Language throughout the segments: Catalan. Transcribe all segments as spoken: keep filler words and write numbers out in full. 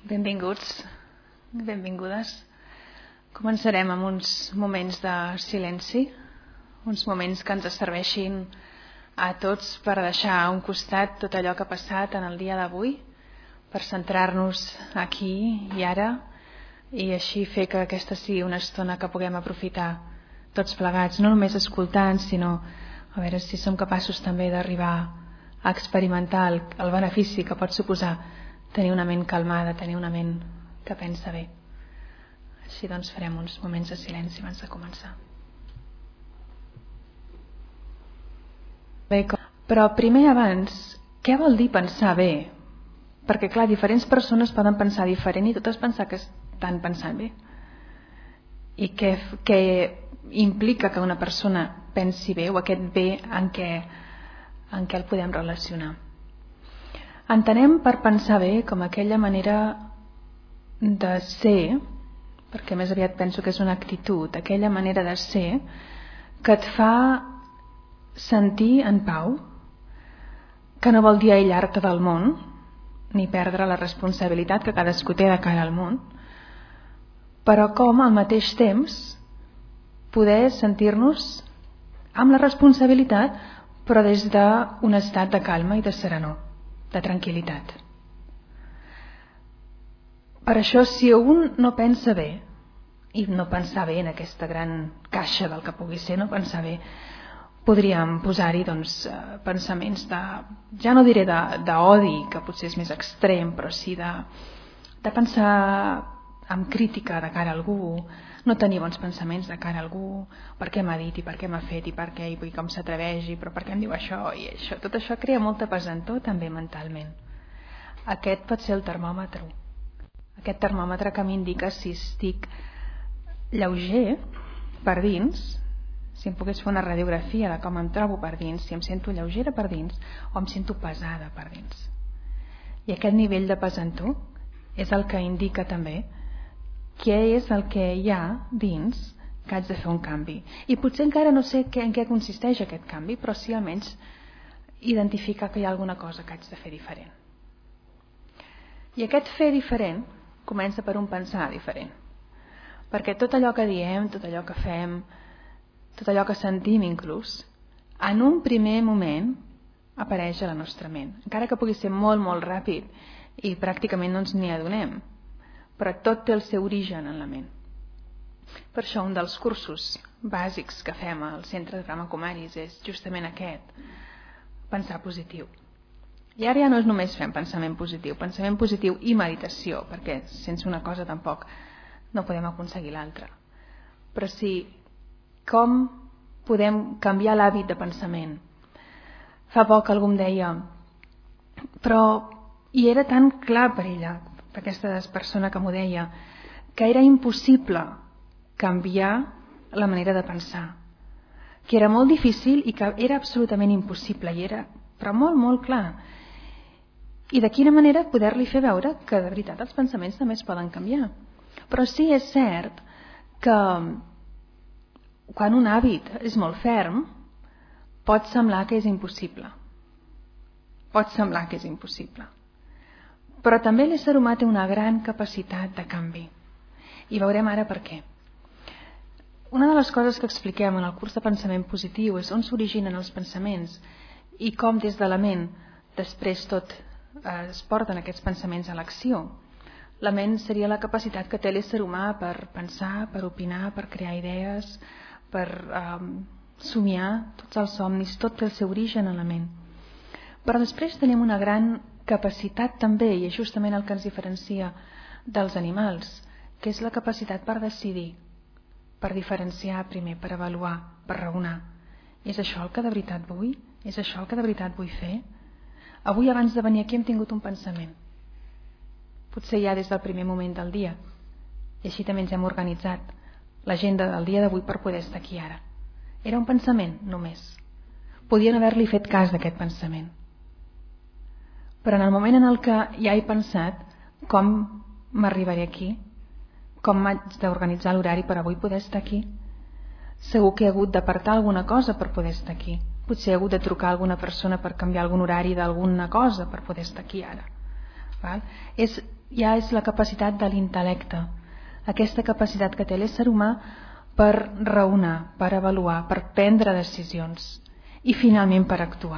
Benvinguts, benvingudes. Començarem amb uns moments de silenci, uns moments que ens serveixin a tots per deixar a un costat tot allò que ha passat en el dia d'avui, per centrar-nos aquí i ara i així fer que aquesta sigui una estona que puguem aprofitar tots plegats, no només escoltant, sinó a veure si som capaços també d'arribar a experimentar el, el benefici que pot suposar tenir una ment calmada, tenir una ment que pensa bé. Així doncs farem uns moments de silenci abans de començar. Bé, però primer abans, què vol dir pensar bé? Perquè clar, diferents persones poden pensar diferent i totes pensar que estan pensant bé. I què, què implica que una persona pensi bé o aquest bé en què, en què el podem relacionar? Entenem per pensar bé com aquella manera de ser, perquè més aviat penso que és una actitud, aquella manera de ser que et fa sentir en pau, que no vol dir aïllar-te del món, ni perdre la responsabilitat que cadascú té de cara al món, però com al mateix temps poder sentir-nos amb la responsabilitat, però des d'un estat de calma i de serenor, de tranquil·litat. Per això, si un no pensa bé, i no pensar bé en aquesta gran caixa del que pugui ser, no pensar bé, podríem posar-hi doncs, pensaments de, ja no diré d'odi, que potser és més extrem, però sí de, de pensar amb crítica de cara a algú, no tenir bons pensaments de cara a algú, per què m'ha dit i per què m'ha fet i per què i com s'atreveix i però per què em diu això i això. Tot això crea molta pesantor també mentalment. Aquest pot ser el termòmetre. Aquest termòmetre que m'indica si estic lleuger per dins, si em pogués fer una radiografia de com em trobo per dins, si em sento lleugera per dins o em sento pesada per dins. I aquest nivell de pesantor és el que indica també què és el que hi ha dins que haig de fer un canvi. I potser encara no sé en què consisteix aquest canvi, però sí almenys identificar que hi ha alguna cosa que haig de fer diferent. I aquest fer diferent comença per un pensar diferent. Perquè tot allò que diem, tot allò que fem, tot allò que sentim inclús, en un primer moment apareix a la nostra ment. Encara que pugui ser molt, molt ràpid i pràcticament no ens n'hi adonem, però tot té el seu origen en la ment. Per això un dels cursos bàsics que fem al Centre de Brahma Kumaris és justament aquest, pensar positiu. I ara ja no és només fem pensament positiu, pensament positiu i meditació, perquè sense una cosa tampoc no podem aconseguir l'altra. Però sí, com podem canviar l'hàbit de pensament? Fa poc algú em deia, però i era tan clar per ella, per aquesta persona que m'ho deia, que era impossible canviar la manera de pensar, que era molt difícil i que era absolutament impossible, i era però molt, molt clar. I de quina manera poder-li fer veure que de veritat els pensaments també es poden canviar. Però sí és cert que quan un hàbit és molt ferm pot semblar que és impossible. Pot semblar que és impossible. Però també l'ésser humà té una gran capacitat de canvi. I veurem ara per què. Una de les coses que expliquem en el curs de pensament positiu és on s'originen els pensaments i com des de la ment després tot eh, es porten aquests pensaments a l'acció. La ment seria la capacitat que té l'ésser humà per pensar, per opinar, per crear idees, per eh, somiar, tots els somnis, tot té el seu origen en la ment. Però després tenim una gran capacitat també, i és justament el que ens diferencia dels animals, que és la capacitat per decidir, per diferenciar primer, per avaluar, per raonar. És això el que de veritat vull? És això el que de veritat vull fer? Avui abans de venir aquí hem tingut un pensament. Potser ja des del primer moment del dia. I així també ens hem organitzat l'agenda del dia d'avui per poder estar aquí ara. Era un pensament, només. Podien haver-li fet cas d'aquest pensament. Però en el moment en el que ja he pensat com m'arribaré aquí, com m'haig d'organitzar l'horari per avui poder estar aquí, segur que he hagut d'apartar alguna cosa per poder estar aquí. Potser he hagut de trucar a alguna persona per canviar algun horari d'alguna cosa per poder estar aquí ara. Val? És ja és la capacitat de l'intel·lecte, aquesta capacitat que té l'ésser humà per raonar, per avaluar, per prendre decisions i finalment per actuar.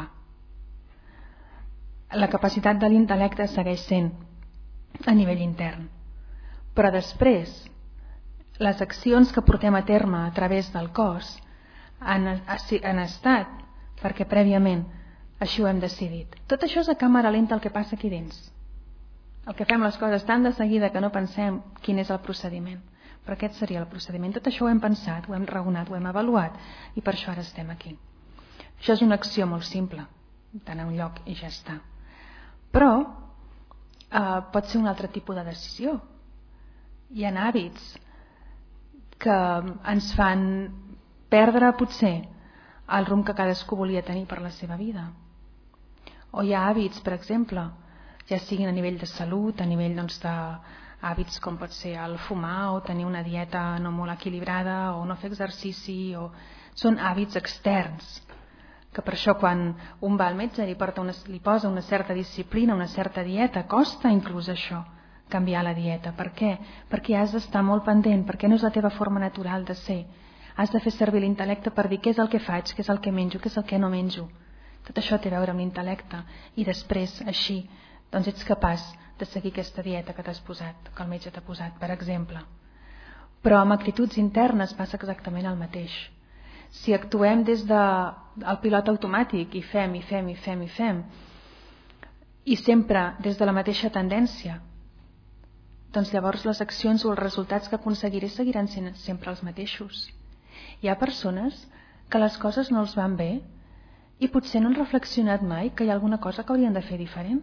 La capacitat de l'intel·lecte segueix sent a nivell intern, però després les accions que portem a terme a través del cos han, han estat perquè prèviament així ho hem decidit. Tot això és a càmera lenta el que passa aquí dins. El que fem les coses tan de seguida que no pensem quin és el procediment. Però aquest seria el procediment. Tot això ho hem pensat, ho hem raonat, ho hem avaluat i per això ara estem aquí. Això és una acció molt simple, d'anar a un lloc i ja està. Però eh, pot ser un altre tipus de decisió. Hi ha hàbits que ens fan perdre potser el rumb que cadascú volia tenir per la seva vida. O hi ha hàbits, per exemple, ja siguin a nivell de salut, a nivell doncs, d'hàbits com pot ser el fumar o tenir una dieta no molt equilibrada o no fer exercici, o... són hàbits externs, que per això quan un va al metge li, porta una, li posa una certa disciplina, una certa dieta, costa inclús això, canviar la dieta. Per què? Perquè has d'estar molt pendent, perquè no és la teva forma natural de ser. Has de fer servir l'intel·lecte per dir què és el que faig, què és el que menjo, què és el que no menjo. Tot això té a veure amb l'intel·lecte i després, així, doncs ets capaç de seguir aquesta dieta que t'has posat, que el metge t'ha posat, per exemple. Però amb actituds internes passa exactament el mateix. Si actuem des del pilot automàtic i fem, i fem, i fem, i fem, i sempre des de la mateixa tendència, doncs llavors les accions o els resultats que aconseguiré seguiran sent sempre els mateixos. Hi ha persones que les coses no els van bé i potser no han reflexionat mai que hi ha alguna cosa que haurien de fer diferent.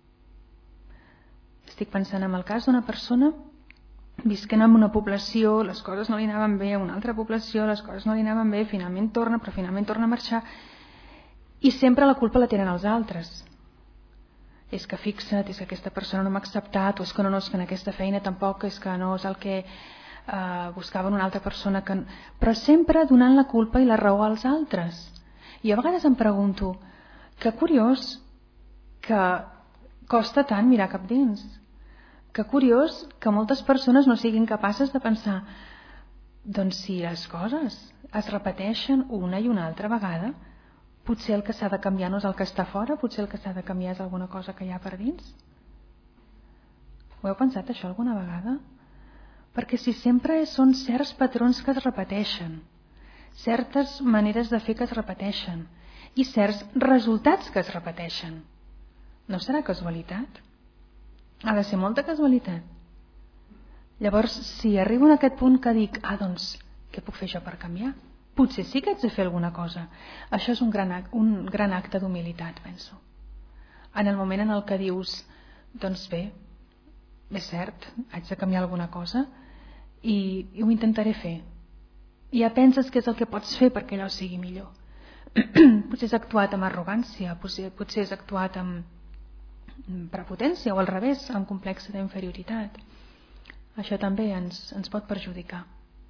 Estic pensant en el cas d'una persona visquent en una població, les coses no li anaven bé, a una altra població, les coses no li anaven bé, finalment torna, però finalment torna a marxar, i sempre la culpa la tenen els altres. És que fixa't, és que aquesta persona no m'ha acceptat, o és que no, no, és que en aquesta feina tampoc, és que no és el que eh, buscava una altra persona, que... però sempre donant la culpa i la raó als altres. I a vegades em pregunto, que curiós que costa tant mirar cap dins. Que curiós que moltes persones no siguin capaces de pensar, doncs si les coses es repeteixen una i una altra vegada, potser el que s'ha de canviar no és el que està fora, potser el que s'ha de canviar és alguna cosa que hi ha per dins. Ho heu pensat això alguna vegada? Perquè si sempre són certs patrons que es repeteixen, certes maneres de fer que es repeteixen i certs resultats que es repeteixen, no serà casualitat? Ha de ser molta casualitat. Llavors, si arribo a aquest punt que dic, ah, doncs, què puc fer jo per canviar? Potser sí que haig de fer alguna cosa. Això és un gran, un gran acte d'humilitat, penso. En el moment en el que dius, doncs bé, és cert, haig de canviar alguna cosa i, i ho intentaré fer. I ja penses què és el que pots fer perquè allò sigui millor. Potser has actuat amb arrogància, potser, potser has actuat amb prepotència o al revés, amb complex d'inferioritat. Això també ens, ens pot perjudicar.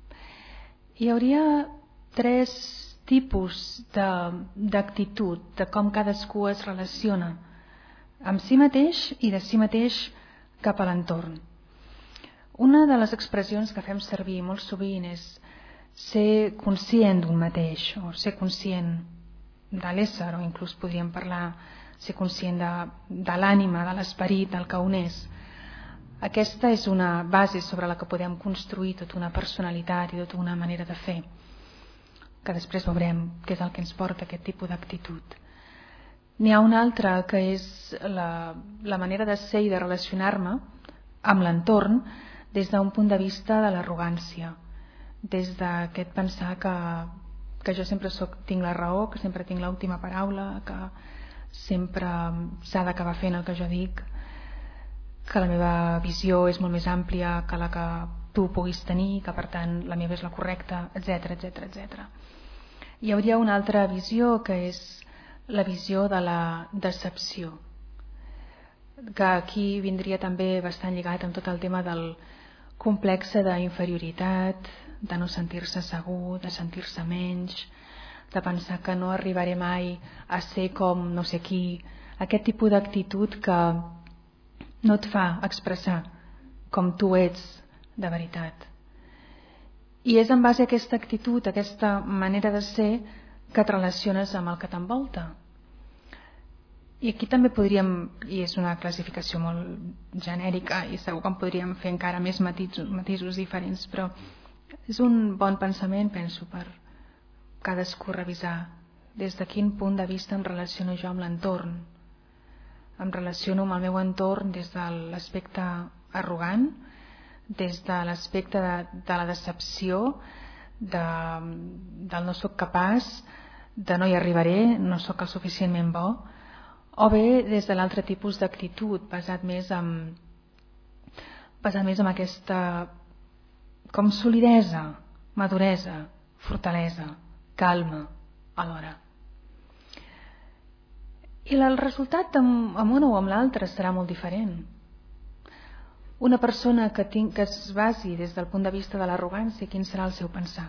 Hi hauria tres tipus d'actitud, de, de com cadascú es relaciona amb si mateix i de si mateix cap a l'entorn. Una de les expressions que fem servir molt sovint és ser conscient d'un mateix, o ser conscient de l'ésser, o inclús podríem parlar ser conscient de, de l'ànima, de l'esperit, del que uneix. Aquesta és una base sobre la que podem construir tota una personalitat i tota una manera de fer, que després veurem què és el que ens porta aquest tipus d'actitud. N'hi ha una altra que és la, la manera de ser i de relacionar-me amb l'entorn des d'un punt de vista de l'arrogància, des d'aquest pensar que, que jo sempre soc, tinc la raó, que sempre tinc l'última paraula, que sempre s'ha d'acabar fent el que jo dic, que la meva visió és molt més àmplia que la que tu puguis tenir, que per tant la meva és la correcta, etcètera, etcètera, etcètera. Hi hauria una altra visió que és la visió de la decepció, que aquí vindria també bastant lligat amb tot el tema del complex d'inferioritat, de no sentir-se segur, de sentir-se menys, de pensar que no arribaré mai a ser com no sé qui, aquest tipus d'actitud que no et fa expressar com tu ets de veritat. I és en base a aquesta actitud, a aquesta manera de ser, que et relaciones amb el que t'envolta. I aquí també podríem, i és una classificació molt genèrica i segur que en podríem fer encara més matisos, matisos diferents, però és un bon pensament, penso, per cadascú revisar des de quin punt de vista em relaciono jo amb l'entorn. Em relaciono amb el meu entorn des de l'aspecte arrogant, des de l'aspecte de, de la decepció, de, del no sóc capaç, de no hi arribaré, no sóc el suficientment bo, o bé des de l'altre tipus d'actitud basat més en basat més en aquesta com solidesa, maduresa, fortalesa, calma alhora. I el resultat amb, amb una o amb l'altra serà molt diferent. Una persona que, tinc, que es basi des del punt de vista de l'arrogància, quin serà el seu pensar?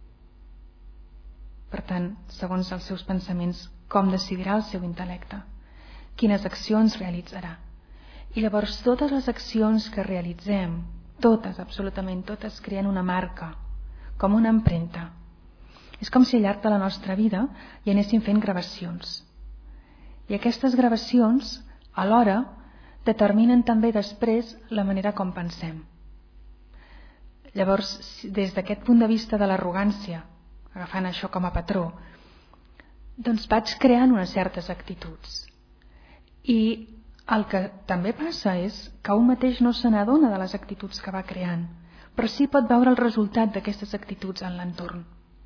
Per tant, segons els seus pensaments, com decidirà el seu intel·lecte? Quines accions realitzarà? I llavors totes les accions que realitzem, totes, absolutament totes, creen una marca, com una empremta. És com si al llarg de la nostra vida hi anéssim fent gravacions. I aquestes gravacions, alhora, determinen també després la manera com pensem. Llavors, des d'aquest punt de vista de l'arrogància, agafant això com a patró, doncs vaig creant unes certes actituds. I el que també passa és que un mateix no se n'adona de les actituds que va creant, però sí pot veure el resultat d'aquestes actituds en l'entorn.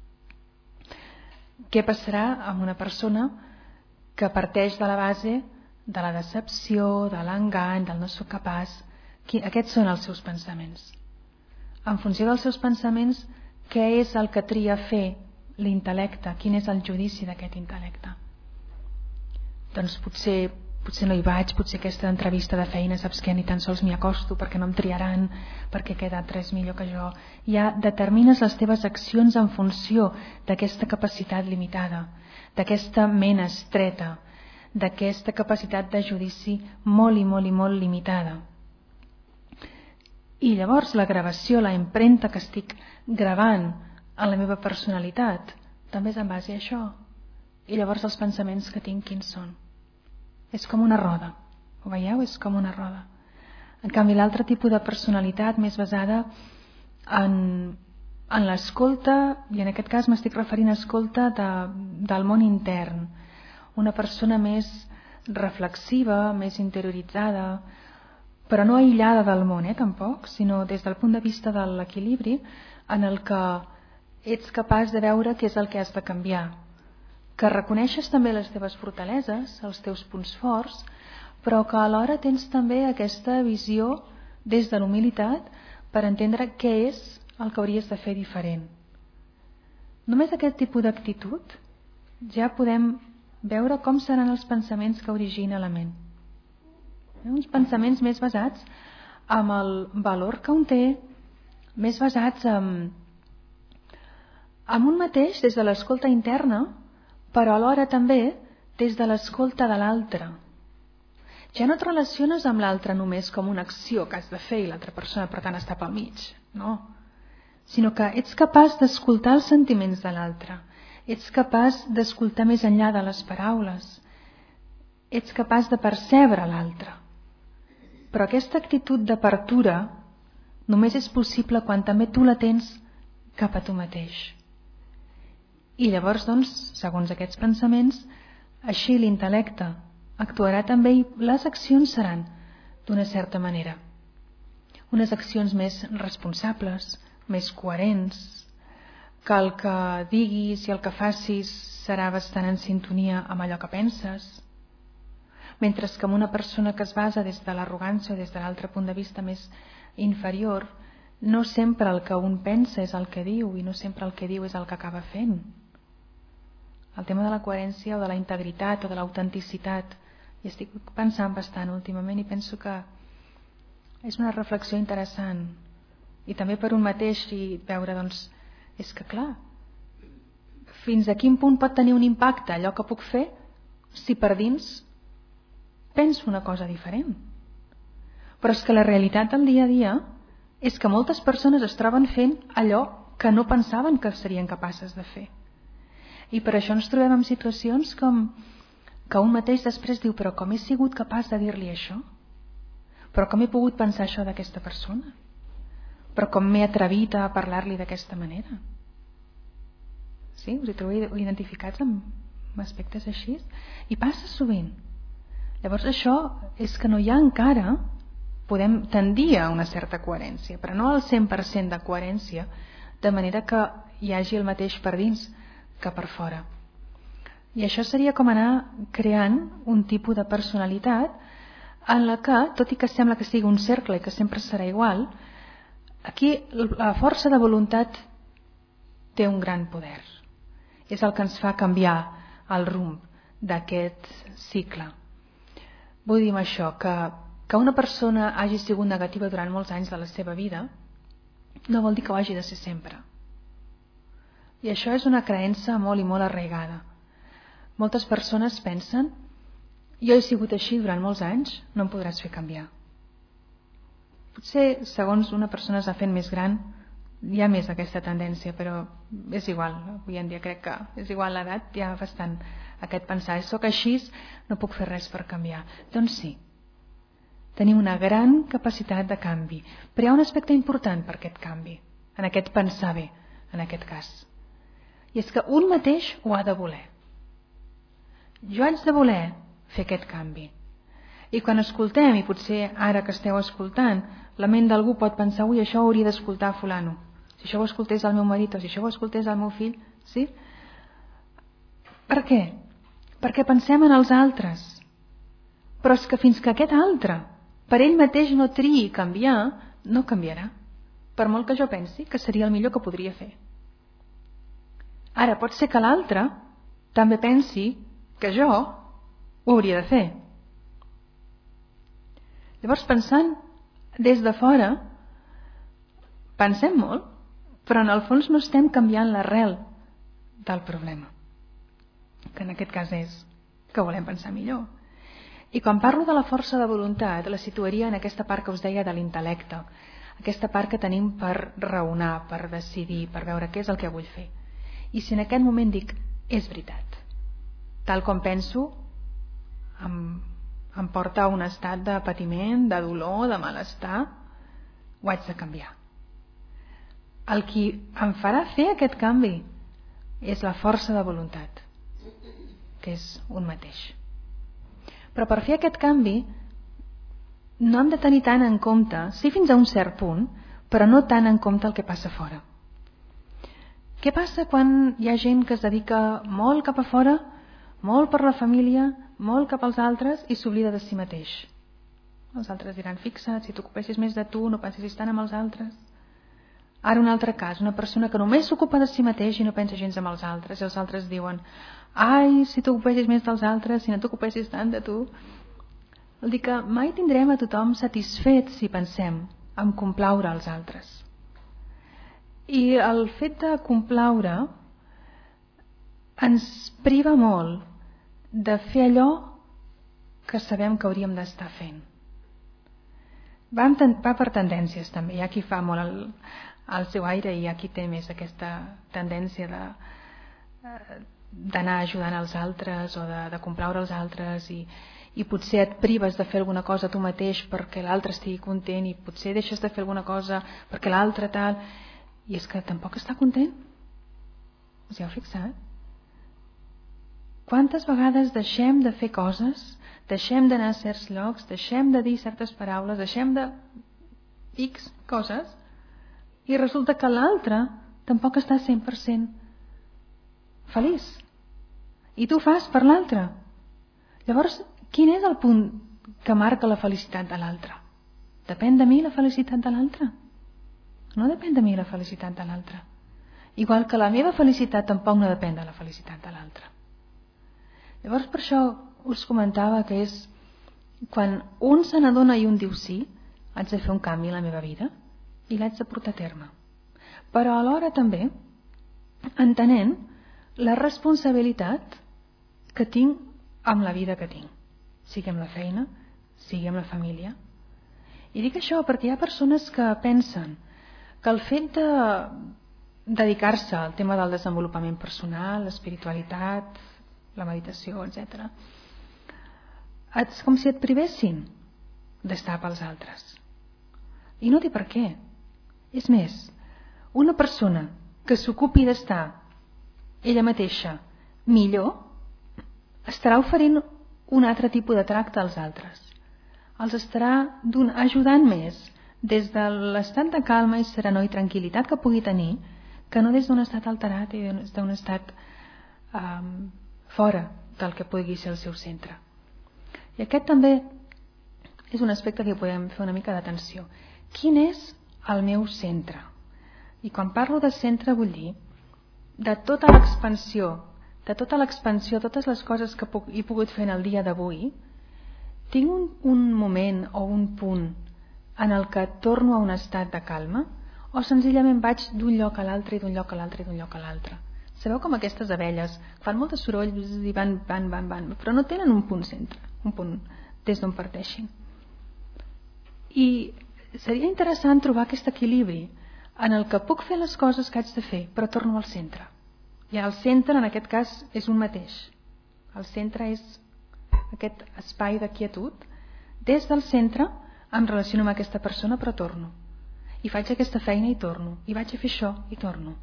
Què passarà amb una persona que parteix de la base de la decepció, de l'engany, del no sóc capaç? Aquests són els seus pensaments. En funció dels seus pensaments, què és el que tria fer l'intel·lecte? Quin és el judici d'aquest intel·lecte? Doncs potser, potser no hi vaig, potser aquesta entrevista de feina, saps què, ni tan sols m'hi acosto perquè no em triaran, perquè aquest altre és millor que jo. Ja determines les teves accions en funció d'aquesta capacitat limitada, d'aquesta ment estreta, d'aquesta capacitat de judici molt i molt i molt limitada. I llavors la gravació, la empremta que estic gravant en la meva personalitat també és en base a això. I llavors els pensaments que tinc quins són? És com una roda, ho veieu? És com una roda. En canvi l'altre tipus de personalitat més basada en, en l'escolta, i en aquest cas m'estic referint a escolta de, del món intern, una persona més reflexiva, més interioritzada, però no aïllada del món, eh, tampoc, sinó des del punt de vista de l'equilibri en el que ets capaç de veure què és el que has de canviar, que reconeixes també les teves fortaleses, els teus punts forts, però que alhora tens també aquesta visió des de l'humilitat per entendre què és el que hauries de fer diferent. Només aquest tipus d'actitud ja podem veure com seran els pensaments que origina la ment. Uns pensaments més basats en el valor que un té, més basats en, en un mateix des de l'escolta interna, però alhora també des de l'escolta de l'altre. Ja no et relaciones amb l'altre només com una acció que has de fer i l'altra persona per tant està pel mig, no. Sinó que ets capaç d'escoltar els sentiments de l'altre, ets capaç d'escoltar més enllà de les paraules, ets capaç de percebre l'altre. Però aquesta actitud d'apertura només és possible quan també tu la tens cap a tu mateix. I llavors, doncs, segons aquests pensaments, així l'intel·lecte actuarà també i les accions seran d'una certa manera. Unes accions més responsables, més coherents, que el que diguis i el que facis serà bastant en sintonia amb allò que penses, mentre que amb una persona que es basa des de l'arrogància o des de l'altre punt de vista més inferior, no sempre el que un pensa és el que diu i no sempre el que diu és el que acaba fent. El tema de la coherència o de la integritat o de l'autenticitat, i estic pensant bastant últimament i penso que és una reflexió interessant i també per un mateix i veure, doncs, és que clar, fins a quin punt pot tenir un impacte allò que puc fer si per dins penso una cosa diferent. Però és que la realitat del dia a dia és que moltes persones es troben fent allò que no pensaven que serien capaces de fer. I per això ens trobem en situacions com que un mateix després diu però com he sigut capaç de dir-li això? Però com he pogut pensar això d'aquesta persona? Però com m'he atrevit a parlar-li d'aquesta manera? Sí? Us hi trobeu identificats amb aspectes així? I passa sovint. Llavors això és que no hi ha encara, podem tendir a una certa coherència, però no al cent per cent de coherència, de manera que hi hagi el mateix per dins que per fora. I això seria com anar creant un tipus de personalitat en la que, tot i que sembla que sigui un cercle i que sempre serà igual, aquí la força de voluntat té un gran poder. És el que ens fa canviar el rumb d'aquest cicle. Vull dir amb això que, que una persona hagi sigut negativa durant molts anys de la seva vida no vol dir que ho hagi de ser sempre. I això és una creença molt i molt arraigada. Moltes persones pensen jo he sigut així durant molts anys, no em podràs fer canviar. Potser, segons una persona es va fent més gran, hi ha més aquesta tendència, però és igual. Avui en dia crec que és igual l'edat, hi ha bastant aquest pensar, soc així, no puc fer res per canviar. Doncs sí, tenim una gran capacitat de canvi, però hi ha un aspecte important per aquest canvi, en aquest pensar bé, en aquest cas. I és que un mateix ho ha de voler. Jo haig de voler fer aquest canvi. I quan escoltem, i potser ara que esteu escoltant, la ment d'algú pot pensar, ui, això ho hauria d'escoltar fulano. Si això ho escoltés el meu marit o si això ho escoltés el meu fill, sí? Per què? Perquè pensem en els altres. Però és que fins que aquest altre, per ell mateix no triï canviar, no canviarà. Per molt que jo pensi que seria el millor que podria fer. Ara, pot ser que l'altre també pensi que jo ho hauria de fer. Llavors, pensant des de fora, pensem molt, però en el fons no estem canviant l'arrel del problema, que en aquest cas és que volem pensar millor. I quan parlo de la força de voluntat, la situaria en aquesta part que us deia de l'intel·lecte, aquesta part que tenim per raonar, per decidir, per veure què és el que vull fer. I si en aquest moment dic, és veritat, tal com penso, em, em porta a un estat de patiment, de dolor, de malestar, ho haig de canviar. El que em farà fer aquest canvi és la força de voluntat, que és un mateix. Però per fer aquest canvi no hem de tenir tant en compte, sí fins a un cert punt, però no tant en compte el que passa fora. Què passa quan hi ha gent que es dedica molt cap a fora, molt per la família, molt cap als altres i s'oblida de si mateix? Els altres diran, fixa't, si t'ocupessis més de tu, no pensessis tant amb els altres. Ara un altre cas, una persona que només s'ocupa de si mateix i no pensa gens en els altres, i els altres diuen, ai, si t'ocupessis més dels altres, si no t'ocupessis tant de tu. Vol dir que mai tindrem a tothom satisfet si pensem en complaure els altres. I el fet de complaure ens priva molt de fer allò que sabem que hauríem d'estar fent. Va, va per tendències també, hi ha qui fa molt el, el seu aire i hi ha qui té més aquesta tendència de, d'anar ajudant els altres o de, de complaure els altres i, i potser et prives de fer alguna cosa tu mateix perquè l'altre estigui content i potser deixes de fer alguna cosa perquè l'altre tal, i és que tampoc està content. Us hi heu fixat? Quantes vegades deixem de fer coses, deixem d'anar a certs llocs, deixem de dir certes paraules, deixem de X coses i resulta que l'altre tampoc està cent per cent feliç. I tu fas per l'altre. Llavors, quin és el punt que marca la felicitat de l'altre? Depèn de mi la felicitat de l'altre? No depèn de mi la felicitat de l'altre. Igual que la meva felicitat tampoc no depèn de la felicitat de l'altre. Llavors per això us comentava que és quan un se n'adona i un diu sí, haig de fer un canvi en la meva vida i l'haig de portar a terme. Però alhora també entenent la responsabilitat que tinc amb la vida que tinc, sigui amb la feina, sigui amb la família, I dic això perquè hi ha persones que pensen que el fet de dedicar-se al tema del desenvolupament personal, l'espiritualitat, la meditació, etcètera, és com si et privessin d'estar pels altres. I no té per què. És més, una persona que s'ocupi d'estar ella mateixa millor estarà oferint un altre tipus de tracte als altres. Els estarà ajudant més des de l'estat de calma i serenor i tranquil·litat que pugui tenir, que no des d'un estat alterat i des d'un estat um, fora del que pugui ser el seu centre. I aquest també és un aspecte que podem fer una mica d'atenció. Quin és el meu centre? I quan parlo de centre vull dir de tota l'expansió, de tota l'expansió, totes les coses que puc, he pogut fer en el dia d'avui, tinc un, un moment o un punt en el que torno a un estat de calma o senzillament vaig d'un lloc a l'altre i d'un lloc a l'altre i d'un lloc a l'altre. Sabeu com aquestes abelles fan molt de soroll i van, van, van, van, però no tenen un punt centre, un punt des d'on parteixin. I seria interessant trobar aquest equilibri en el que puc fer les coses que haig de fer, però torno al centre. I el centre, en aquest cas, és un mateix. El centre és aquest espai de quietud. Des del centre em relaciono amb aquesta persona, però torno. I faig aquesta feina i torno. I vaig a fer això i torno.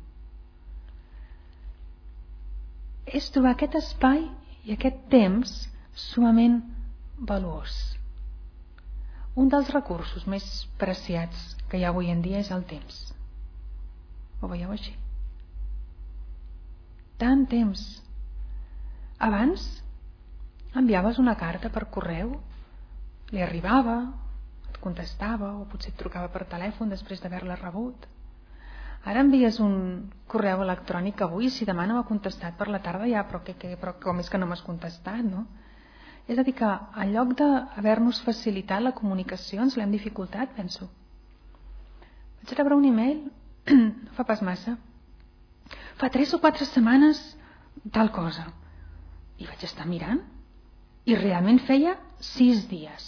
És trobar aquest espai i aquest temps sumament valuós. Un dels recursos més preciats que hi ha avui en dia és el temps. Ho veieu així? Tant temps. Abans enviaves una carta per correu, li arribava, et contestava o potser et trucava per telèfon després d'haver-la rebut. Ara envies un correu electrònic avui, si demà no m'ha contestat per la tarda ja, però, que, que, però com és que no m'has contestat, no? És a dir que en lloc d'haver-nos facilitat la comunicació ens l'hem dificultat, penso. Vaig rebre un e-mail, no fa pas massa, fa tres o quatre setmanes tal cosa. I vaig estar mirant i realment feia sis dies.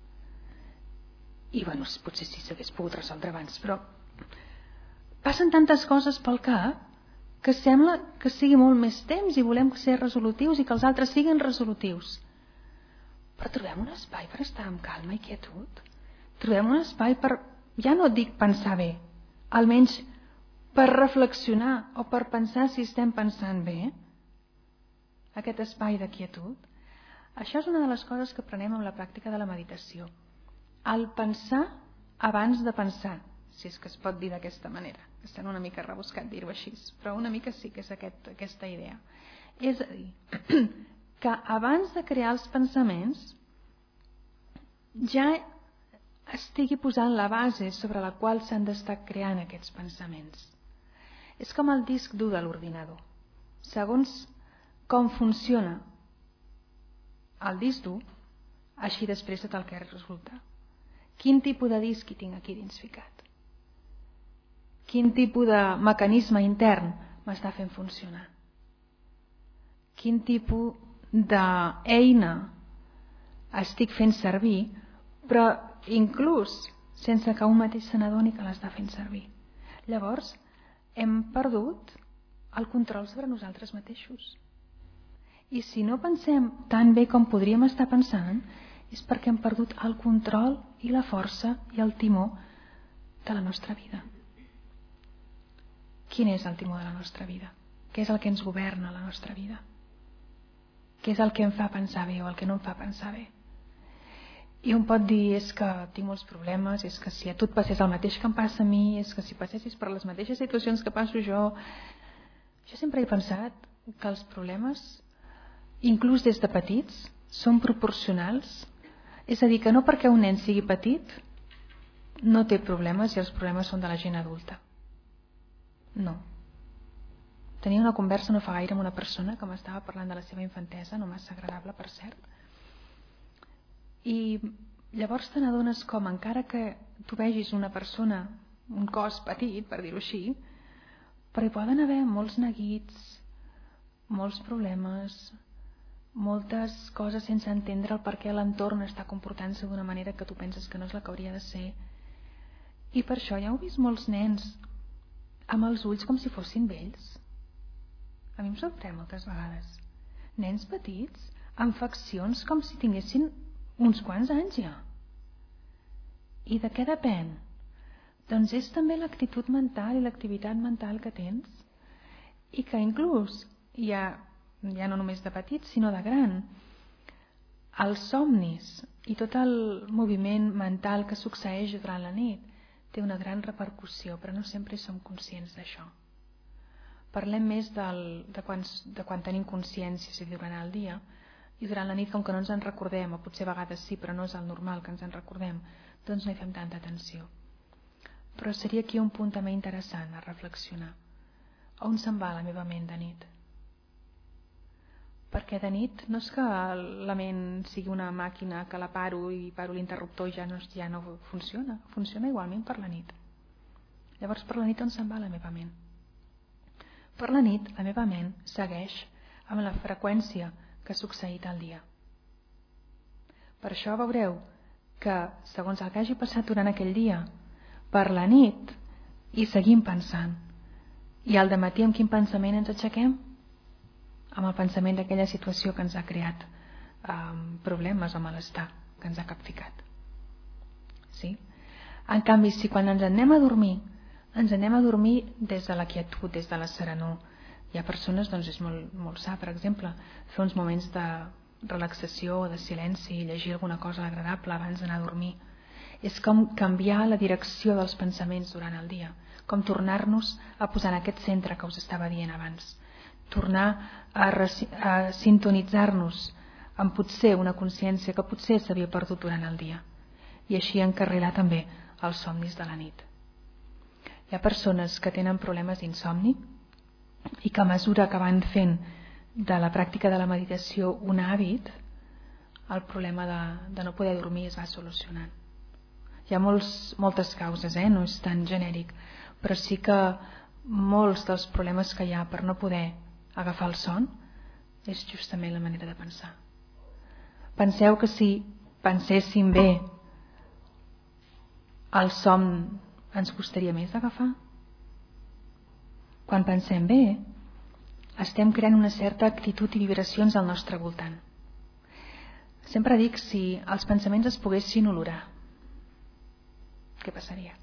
I bueno, potser sí s'hagués pogut resoldre abans, però passen tantes coses pel cap que sembla que sigui molt més temps i volem ser resolutius i que els altres siguin resolutius. Però trobem un espai per estar amb calma i quietud. Trobem un espai per, ja no dic pensar bé, almenys per reflexionar o per pensar si estem pensant bé. Aquest espai de quietud. Això és una de les coses que aprenem amb la pràctica de la meditació. El pensar abans de pensar, si és que es pot dir d'aquesta manera. Està una mica rebuscat dir-ho així, però una mica sí que és aquest, aquesta idea. És a dir, que abans de crear els pensaments ja estigui posant la base sobre la qual s'han d'estar creant aquests pensaments. És com el disc dur de l'ordinador. Segons com funciona el disc dur, així després tot el que resulta. Quin tipus de disc hi tinc aquí dins ficat? Quin tipus de mecanisme intern m'està fent funcionar? Quin tipus d'eina estic fent servir, però inclús sense que un mateix se n'adoni que l'està fent servir. Llavors, hem perdut el control sobre nosaltres mateixos. I si no pensem tan bé com podríem estar pensant, és perquè hem perdut el control i la força i el timó de la nostra vida. Quin és el timó de la nostra vida? Què és el que ens governa la nostra vida? Què és el que em fa pensar bé o el que no em fa pensar bé? I un pot dir, és que tinc molts problemes, és que si a tu et passés el mateix que em passa a mi, és que si passessis per les mateixes situacions que passo jo... Jo sempre he pensat que els problemes, inclús des de petits, són proporcionals. És a dir, que no perquè un nen sigui petit no té problemes i els problemes són de la gent adulta. No. Tenia una conversa no fa gaire amb una persona que m'estava parlant de la seva infantesa, no massa agradable, per cert. I llavors te n'adones com, encara que tu vegis una persona, un cos petit, per dir-ho així, però hi poden haver molts neguits, molts problemes, moltes coses sense entendre el per què l'entorn està comportant-se d'una manera que tu penses que no és la que hauria de ser. I per això ja heu vist molts nens amb els ulls com si fossin vells. A mi em sorprèn moltes vegades. Nens petits amb faccions com si tinguessin uns quants anys ja. I de què depèn? Doncs és també l'actitud mental i l'activitat mental que tens, i que inclús ja, ja no només de petit sinó de gran, els somnis i tot el moviment mental que succeeix durant la nit té una gran repercussió, però no sempre som conscients d'això. Parlem més del, de, quan, de quan tenim consciència, és a dir, durant el dia, i durant la nit, com que no ens en recordem, o potser a vegades sí, però no és el normal que ens en recordem, doncs no hi fem tanta atenció. Però seria aquí un punt també interessant a reflexionar. On se'n va la meva ment de nit? Perquè de nit no és que la ment sigui una màquina que la paro i paro l'interruptor i ja no, ja no funciona. Funciona igualment per la nit. Llavors per la nit on se'n va la meva ment? Per la nit la meva ment segueix amb la freqüència que ha succeït al dia. Per això veureu que segons el que hagi passat durant aquell dia, per la nit hi seguim pensant. I al dematí amb quin pensament ens aixequem? Amb el pensament d'aquella situació que ens ha creat um, problemes o malestar, que ens ha capficat. Sí? En canvi, si quan ens anem a dormir, ens anem a dormir des de la quietud, des de la serenor. Hi ha persones, doncs és molt, molt sa, per exemple, fer uns moments de relaxació o de silenci i llegir alguna cosa agradable abans d'anar a dormir. És com canviar la direcció dels pensaments durant el dia, com tornar-nos a posar en aquest centre que us estava dient abans. Tornar a, a sintonitzar-nos amb potser una consciència que potser s'havia perdut durant el dia i així encarrilar també els somnis de la nit. Hi ha persones que tenen problemes d'insomni i que a mesura que van fent de la pràctica de la meditació un hàbit, el problema de, de no poder dormir es va solucionant. Hi ha molts, moltes causes, eh? No és tan genèric, però sí que molts dels problemes que hi ha per no poder agafar el son és justament la manera de pensar. Penseu que si penséssim bé, el son ens costaria més d'agafar? Quan pensem bé, estem creant una certa actitud i vibracions al nostre voltant. Sempre dic, si els pensaments es poguessin olorar, què passaria?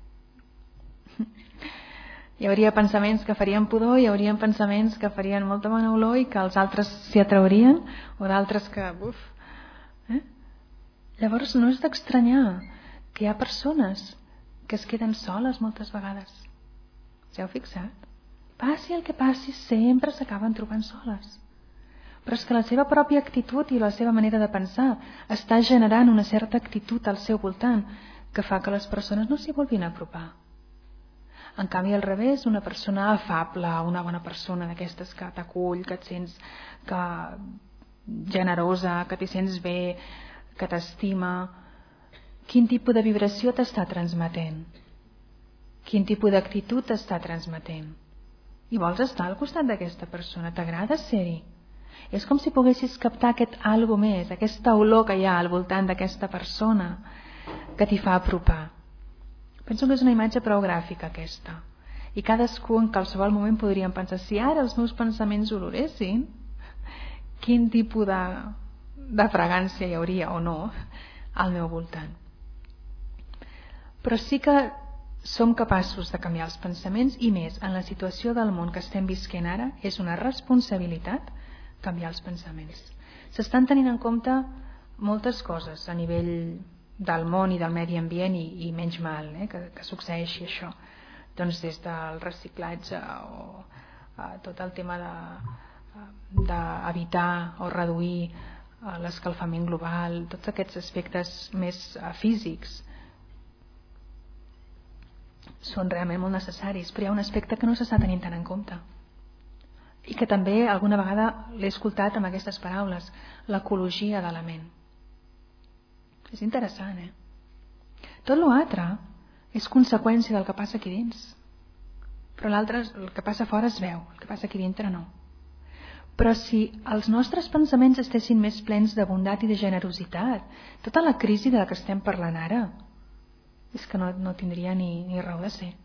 Hi hauria pensaments que farien pudor, hi hauria pensaments que farien molta bona olor i que els altres s'hi atraurien, o d'altres que... Uf, eh? Llavors no és d'estranyar que hi ha persones que es queden soles moltes vegades. Us heu fixat? Passi el que passi, sempre s'acaben trobant soles. Però és que la seva pròpia actitud i la seva manera de pensar està generant una certa actitud al seu voltant que fa que les persones no s'hi vulguin apropar. En canvi, al revés, una persona afable, una bona persona d'aquestes que t'acull, que et sents que generosa, que t'hi sents bé, que t'estima, quin tipus de vibració t'està transmetent? Quin tipus d'actitud t'està transmetent? I vols estar al costat d'aquesta persona? T'agrada ser-hi? És com si poguessis captar aquest algo més, aquesta olor que hi ha al voltant d'aquesta persona que t'hi fa apropar. Penso que és una imatge prou gràfica aquesta. I cadascú en qualsevol moment podríem pensar, si ara els meus pensaments oloressin, quin tipus de, de fragància hi hauria o no al meu voltant. Però sí que som capaços de canviar els pensaments i més, en la situació del món que estem visquent ara, és una responsabilitat canviar els pensaments. S'estan tenint en compte moltes coses a nivell del món i del medi ambient i, i menys mal eh, que, que succeeixi això, doncs des del reciclatge o a, tot el tema d'evitar o reduir l'escalfament global, tots aquests aspectes més físics són realment molt necessaris, però hi ha un aspecte que no s'està tenint tant en compte i que també alguna vegada l'he escoltat amb aquestes paraules, l'ecologia de la ment. És interessant, eh? Tot l'altre és conseqüència del que passa aquí dins. Però l'altre, el que passa fora es veu, el que passa aquí dintre no. Però si els nostres pensaments estessin més plens de bondat i de generositat, tota la crisi de la que estem parlant ara és que no, no tindria ni, ni raó de ser.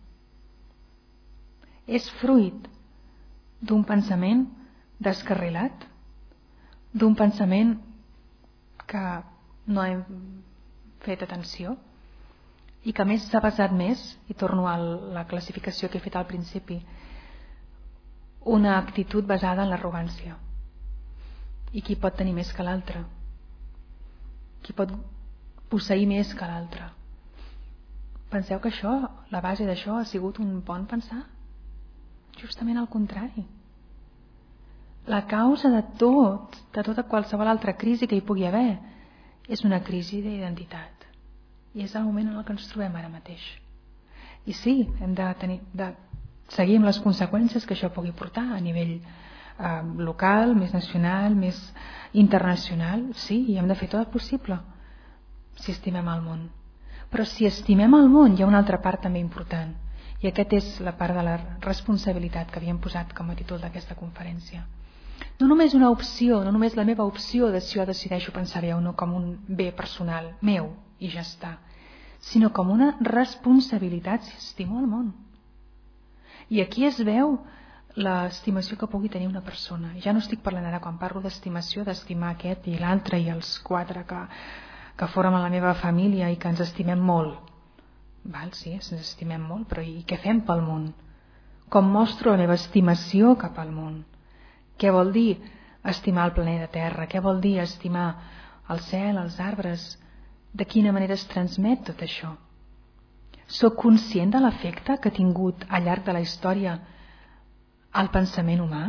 És fruit d'un pensament descarrilat, d'un pensament que no hem fet atenció i que a més s'ha basat més, i torno a la classificació que he fet al principi, una actitud basada en l'arrogància. I qui pot tenir més que l'altre? Qui pot posseir més que l'altre? Penseu que això, la base d'això ha sigut un bon pensar? Justament al contrari. La causa de tot, de tota qualsevol altra crisi que hi pugui haver, és una crisi d'identitat. I és el moment en el que ens trobem ara mateix. I sí, hem de, tenir, de seguir amb les conseqüències que això pugui portar a nivell eh, local, més nacional, més internacional. Sí, i hem de fer tot el possible si estimem el món. Però si estimem el món hi ha una altra part també important, i aquesta és la part de la responsabilitat que havíem posat com a títol d'aquesta conferència. No només una opció, no només la meva opció de si jo decideixo pensar-hi o no com un bé personal meu i ja està, sinó com una responsabilitat si estimo el món. I aquí es veu l'estimació que pugui tenir una persona. Ja no estic parlant ara, quan parlo d'estimació, d'estimar aquest i l'altre i els quatre que, que fórem a la meva família i que ens estimem molt. Val, sí, ens estimem molt, però i què fem pel món? Com mostro la meva estimació cap al món? Què vol dir estimar el planeta Terra? Què vol dir estimar el cel, els arbres? De quina manera es transmet tot això? Soc conscient de l'efecte que ha tingut al llarg de la història el pensament humà?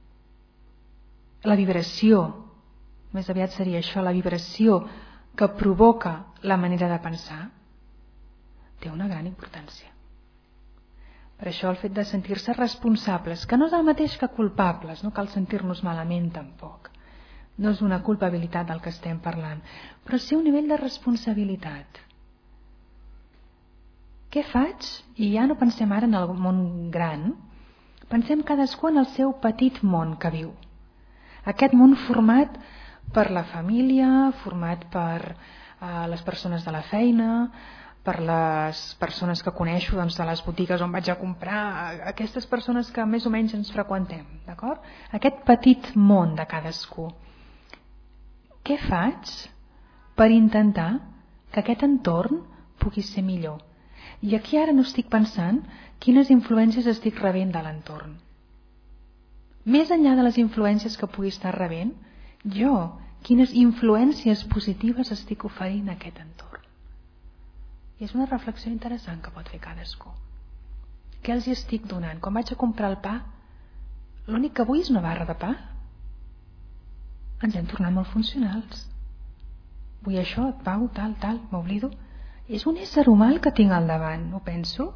La vibració, més aviat seria això, la vibració que provoca la manera de pensar, té una gran importància. Per això el fet de sentir-se responsables, que no és el mateix que culpables, no cal sentir-nos malament tampoc. No és una culpabilitat del que estem parlant, però sí un nivell de responsabilitat. Què faig? I ja no pensem ara en el món gran, pensem cadascú en el seu petit món que viu. Aquest món format per la família, format per eh, les persones de la feina, per les persones que coneixo doncs, de les botigues on vaig a comprar, aquestes persones que més o menys ens freqüentem, d'acord? Aquest petit món de cadascú. Què faig per intentar que aquest entorn pugui ser millor? I aquí ara no estic pensant quines influències estic rebent de l'entorn. Més enllà de les influències que pugui estar rebent, jo, quines influències positives estic oferint a aquest entorn? I és una reflexió interessant que pot fer cadascú. Què els hi estic donant? Quan vaig a comprar el pa, l'únic que vull és una barra de pa? Ens hem tornat molt funcionals. Vull això, pau, tal, tal, m'oblido. És un ésser humà el que tinc al davant, ho penso.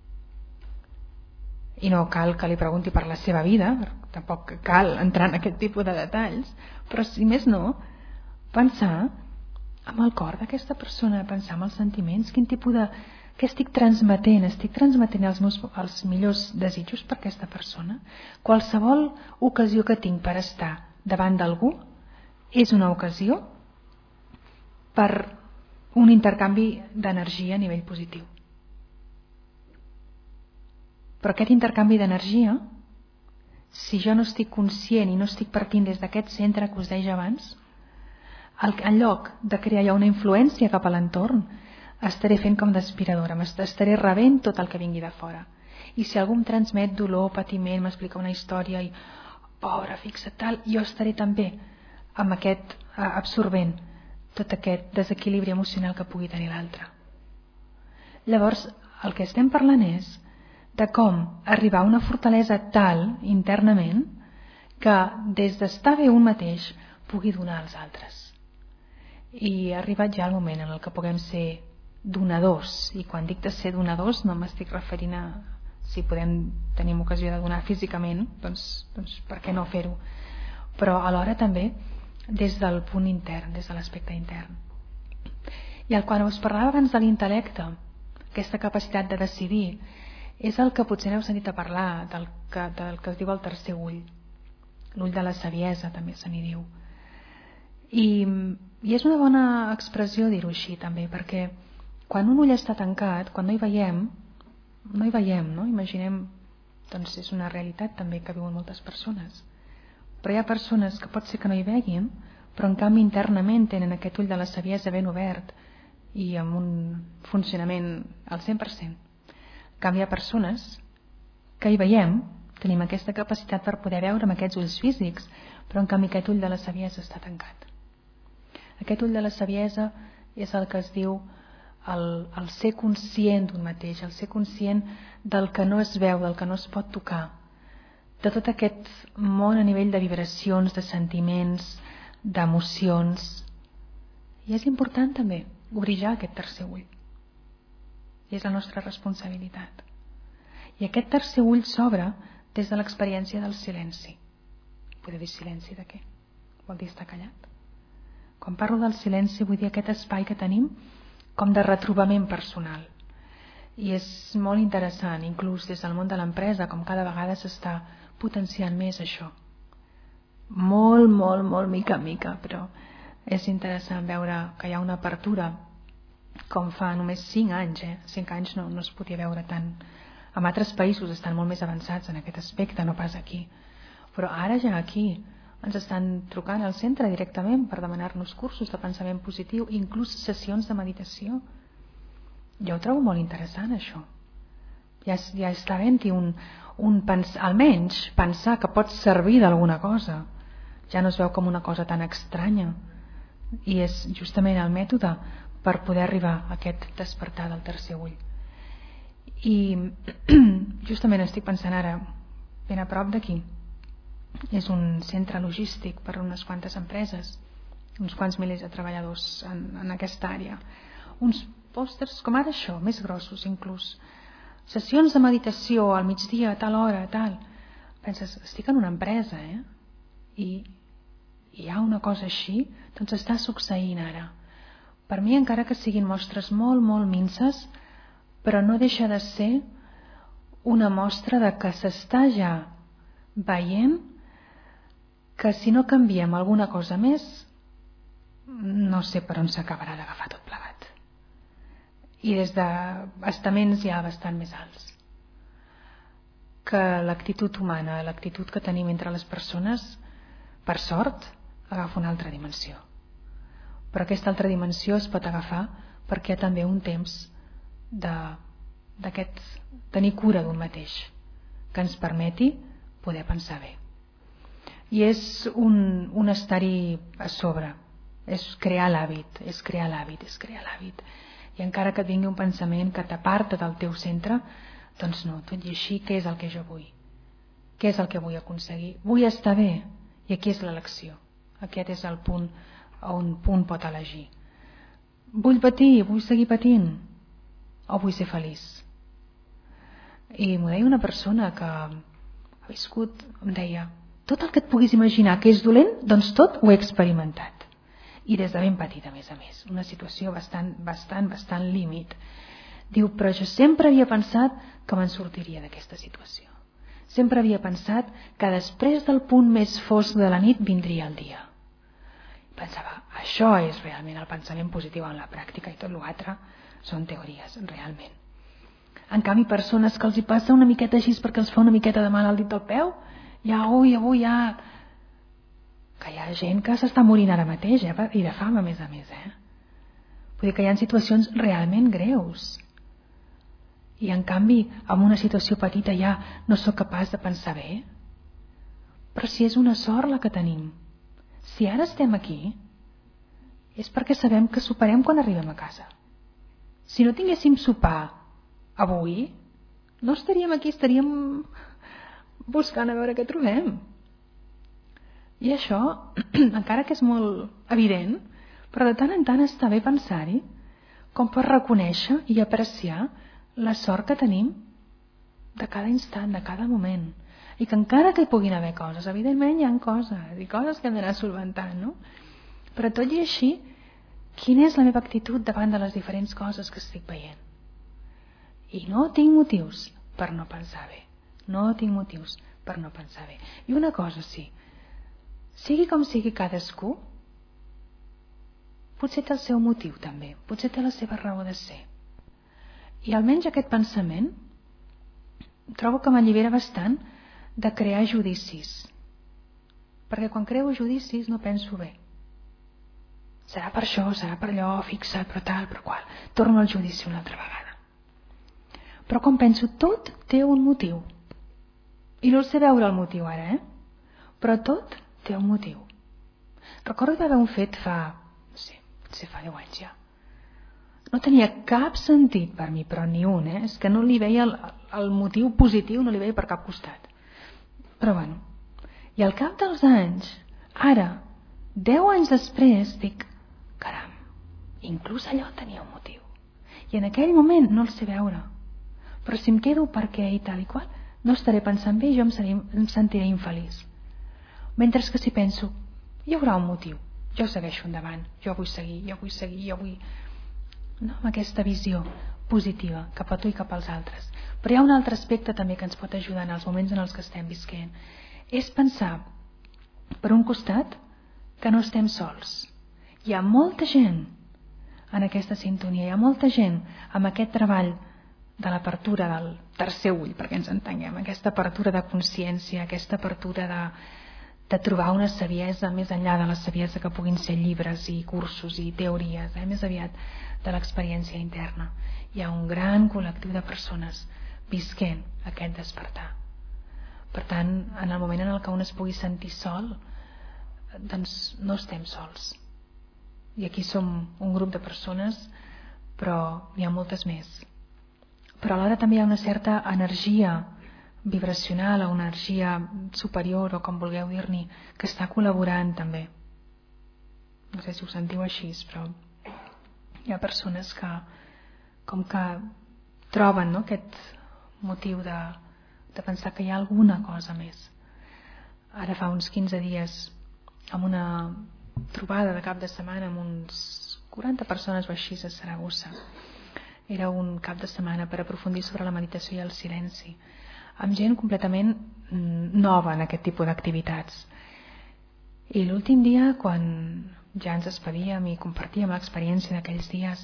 I no cal que li pregunti per la seva vida, tampoc cal entrar en aquest tipus de detalls, però si més no, pensar amb el cor d'aquesta persona, pensar amb els sentiments, quin tipus de... què estic transmetent? Estic transmetent els, meus, els millors desitjos per aquesta persona? Qualsevol ocasió que tinc per estar davant d'algú és una ocasió per un intercanvi d'energia a nivell positiu. Però aquest intercanvi d'energia, si jo no estic conscient i no estic partint des d'aquest centre que us deia abans, en lloc de crear ja una influència cap a l'entorn, estaré fent com d'aspiradora, estaré rebent tot el que vingui de fora. I si algú em transmet dolor, patiment, m'explica una història i, pobre, fixa't, tal, jo estaré també amb aquest absorbent tot aquest desequilibri emocional que pugui tenir l'altre. Llavors, el que estem parlant és de com arribar a una fortalesa tal internament que des d'estar bé un mateix pugui donar als altres. I ha arribat ja el moment en el que puguem ser donadors, i quan dic de ser donadors no m'estic referint a si podem tenir ocasió de donar físicament, doncs, doncs per què no fer-ho, però alhora també des del punt intern, des de l'aspecte intern. I el quan us parlava abans de l'intel·lecte, aquesta capacitat de decidir, és el que potser n'heu sentit a parlar del que, del que es diu el tercer ull. l'ull de la saviesa també se n'hi diu. I, i és una bona expressió dir-ho així també, perquè quan un ull està tancat, quan no hi veiem, no hi veiem, no? Imaginem, doncs és una realitat també que viuen moltes persones. Però hi ha persones que pot ser que no hi veguin, però en canvi internament tenen aquest ull de la saviesa ben obert i amb un funcionament al cent per cent. En canvi hi ha persones que hi veiem, tenim aquesta capacitat per poder veure amb aquests ulls físics, però en canvi aquest ull de la saviesa està tancat. Aquest ull de la saviesa és el que es diu el, el ser conscient d'un mateix, el ser conscient del que no es veu, del que no es pot tocar, de tot aquest món a nivell de vibracions, de sentiments, d'emocions. I és important també obrir ja aquest tercer ull. I és la nostra responsabilitat. I aquest tercer ull s'obre des de l'experiència del silenci. Podeu dir silenci de què? Vol dir estar callat? Quan parlo del silenci vull dir aquest espai que tenim com de retrobament personal. I és molt interessant, inclús des del món de l'empresa, com cada vegada s'està potenciant més això. Molt, molt, molt mica en mica, però és interessant veure que hi ha una apertura com fa només cinc anys, eh? cinc anys no, no es podia veure tant. En altres països estan molt més avançats en aquest aspecte, no pas aquí. Però ara ja aquí ens estan trucant al centre directament per demanar-nos cursos de pensament positiu, inclús sessions de meditació. Jo ho trobo molt interessant, això. Ja, ja està havent-hi un, un pens, almenys pensar que pot servir d'alguna cosa. Ja no es veu com una cosa tan estranya. I és justament el mètode per poder arribar a aquest despertar del tercer ull. I justament estic pensant ara, ben a prop d'aquí, és un centre logístic per a unes quantes empreses, uns quants milers de treballadors en, en aquesta àrea. Uns pòsters com ara això, més grossos inclús. Sessions de meditació al migdia, a tal hora, a tal. Penses, estic en una empresa, eh? I hi ha una cosa així, doncs està succeint ara. Per mi, encara que siguin mostres molt, molt minces, però no deixa de ser una mostra de que s'està ja veient que si no canviem alguna cosa més, no sé per on s'acabarà d'agafar tot plegat. I des d'estaments ja bastant més alts. Que l'actitud humana, l'actitud que tenim entre les persones, per sort, agafa una altra dimensió. Però aquesta altra dimensió es pot agafar perquè hi ha també un temps de, d'aquest tenir cura d'un mateix, que ens permeti poder pensar bé. I és un, un estar-hi a sobre, és crear l'hàbit, és crear l'hàbit, és crear l'hàbit. I encara que et vingui un pensament que t'aparta del teu centre, doncs no, tot i així, què és el que jo vull? Què és el que vull aconseguir? Vull estar bé, i aquí és l'elecció. Aquest és el punt on un pot elegir. Vull patir, vull seguir patint, o vull ser feliç? I m'ho deia una persona que ha viscut, em deia, tot el que et puguis imaginar que és dolent, doncs tot ho he experimentat. I des de ben petita, a més a més. Una situació bastant, bastant, bastant límit. Diu, però jo sempre havia pensat que me'n sortiria d'aquesta situació. Sempre havia pensat que després del punt més fosc de la nit vindria el dia. I pensava, això és realment el pensament positiu en la pràctica i tot l'altre són teories, realment. En canvi, persones que els hi passa una miqueta així perquè els fa una miqueta de mal al dit del peu, ja, ui, avui ja... Que hi ha gent que s'està morint ara mateix, eh? I de fam, a més a més, eh? Vull dir que hi ha situacions realment greus. I en canvi, en una situació petita ja no sóc capaç de pensar bé. Però si és una sort la que tenim. Si ara estem aquí, és perquè sabem que soparem quan arribem a casa. Si no tinguéssim sopar avui, no estaríem aquí, estaríem buscant a veure què trobem. I això, encara que és molt evident, però de tant en tant està bé pensar-hi, com per reconèixer i apreciar la sort que tenim de cada instant, de cada moment. I que encara que hi puguin haver coses, evidentment hi ha coses, i coses que hem d'anar solventant, no? Però tot i així, quina és la meva actitud davant de les diferents coses que estic veient? I no tinc motius per no pensar bé. No tinc motius per no pensar bé. I una cosa sí, sigui com sigui cadascú, potser té el seu motiu també, potser té la seva raó de ser. I almenys aquest pensament trobo que m'allibera bastant de crear judicis, perquè quan creo judicis no penso bé. Serà per això, serà per allò, fixa't, però tal, però qual. Torno al judici una altra vegada. Però quan penso, tot té un motiu. I no el sé veure el motiu ara, eh? Però tot té un motiu. Recordo que va haver un fet fa, no sé, potser fa deu anys ja. No tenia cap sentit per mi, però ni un, eh? És que no li veia el, el motiu positiu, no li veia per cap costat. Però bueno, i al cap dels anys, ara, deu anys després, dic, caram, inclús allò tenia un motiu. I en aquell moment no el sé veure. Però si em quedo perquè i tal i qual, no estaré pensant bé i jo em, seré, em sentiré infeliç. Mentre que si penso, hi haurà un motiu, jo segueixo endavant, jo vull seguir, jo vull seguir, jo vull... No? Amb aquesta visió positiva cap a tu i cap als altres. Però hi ha un altre aspecte també que ens pot ajudar en els moments en els que estem visquent. És pensar, per un costat, que no estem sols. Hi ha molta gent en aquesta sintonia, hi ha molta gent amb aquest treball de l'apertura del tercer ull, perquè ens entenguem, aquesta apertura de consciència, aquesta apertura de, de trobar una saviesa més enllà de la saviesa que puguin ser llibres i cursos i teories, eh? Més aviat de l'experiència interna. Hi ha un gran col·lectiu de persones visquent aquest despertar. Per tant, en el moment en el que un es pugui sentir sol, doncs no estem sols. I aquí som un grup de persones, però hi ha moltes més. Però alhora també hi ha una certa energia vibracional o una energia superior, o com vulgueu dir-ne, que està col·laborant també. No sé si ho sentiu així, però hi ha persones que com que troben, no, aquest motiu de, de pensar que hi ha alguna cosa més. Ara fa uns quinze dies, amb una trobada de cap de setmana amb uns quaranta persones o així a Saragossa, era un cap de setmana per aprofundir sobre la meditació i el silenci, amb gent completament nova en aquest tipus d'activitats. I l'últim dia, quan ja ens despedíem i compartíem l'experiència d'aquells dies,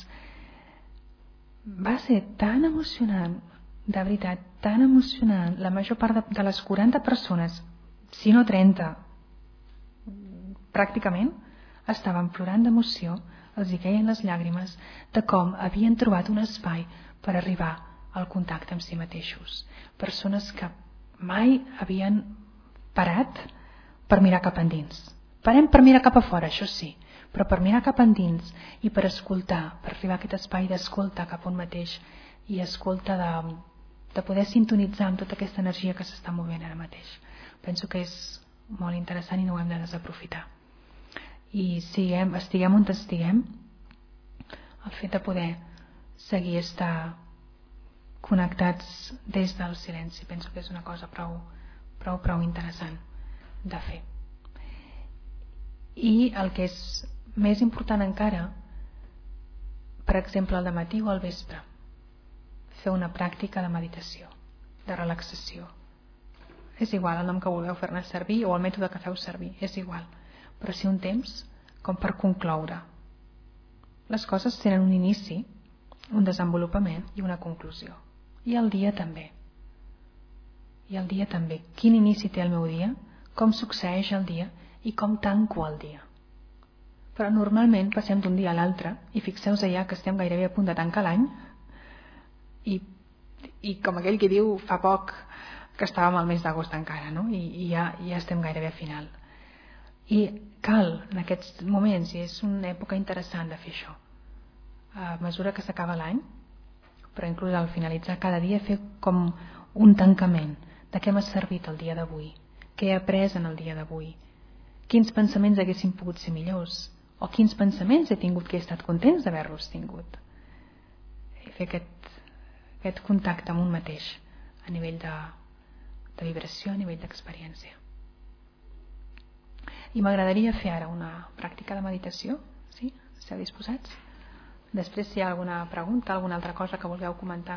va ser tan emocionant, de veritat, tan emocionant. La major part de, de les quaranta persones, si no trenta, pràcticament, estaven plorant d'emoció, els hi queien les llàgrimes de com havien trobat un espai per arribar al contacte amb si mateixos. Persones que mai havien parat per mirar cap endins. Parem per mirar cap a fora, això sí, però per mirar cap endins i per escoltar, per arribar a aquest espai d'escolta cap a un mateix i escolta de, de poder sintonitzar amb tota aquesta energia que s'està movent ara mateix. Penso que és molt interessant i no ho hem de desaprofitar. I siguem, estiguem on estiguem, el fet de poder seguir estar connectats des del silenci, penso que és una cosa prou, prou, prou interessant de fer. I el que és més important encara, per exemple al dematí o al vespre, fer una pràctica de meditació, de relaxació. És igual el nom que vulgueu fer-ne servir o el mètode que feu servir, és igual, però sí un temps com per concloure. Les coses tenen un inici, un desenvolupament i una conclusió. I el dia també. I el dia també. Quin inici té el meu dia? Com succeeix el dia? I com tanco el dia? Però normalment passem d'un dia a l'altre i fixeu-vos ja que estem gairebé a punt de tancar l'any i, i com aquell que diu fa poc que estàvem al mes d'agost encara, no? I, i ja, ja estem gairebé a final. I cal en aquests moments, i és una època interessant de fer això, a mesura que s'acaba l'any, però inclús al finalitzar cada dia fer com un tancament de què m'ha servit el dia d'avui, què he après en el dia d'avui, quins pensaments haguessin pogut ser millors o quins pensaments he tingut que he estat contents d'haver-los tingut. I fer aquest, aquest contacte amb un mateix a nivell de, de vibració, a nivell d'experiència. I m'agradaria fer ara una pràctica de meditació. Sí? Esteu disposats? Després, si hi ha alguna pregunta, alguna altra cosa que vulgueu comentar.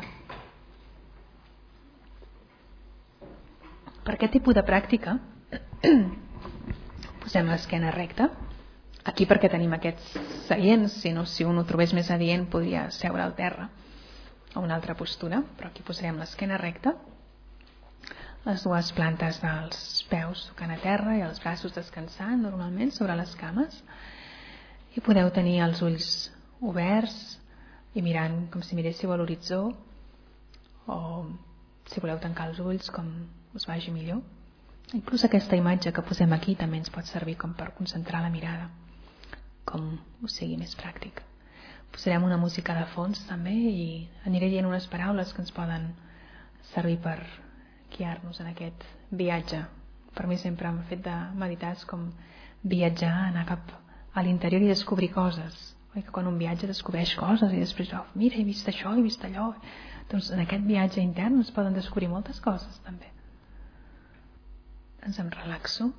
Per aquest tipus de pràctica Posem l'esquena recta. Aquí perquè tenim aquests seients, si no, si un ho trobés més adient podria seure al terra o una altra postura, però aquí posarem l'esquena recta, les dues plantes dels peus tocant a terra i els braços descansant normalment sobre les cames, i podeu tenir els ulls oberts i mirant com si miréssiu a l'horitzó, o si voleu tancar els ulls com us vagi millor. Inclús aquesta imatge que posem aquí també ens pot servir com per concentrar la mirada, com us sigui més pràctic. Posarem una música de fons també i aniré dient unes paraules que ens poden servir per guiar-nos en aquest viatge. Per mi sempre el fet de meditar és com viatjar, anar cap a l'interior i descobrir coses. Oi que quan un viatge descobreix coses i després, oh, mira, he vist això, he vist allò. Doncs en aquest viatge intern es poden descobrir moltes coses també. Doncs em relaxo.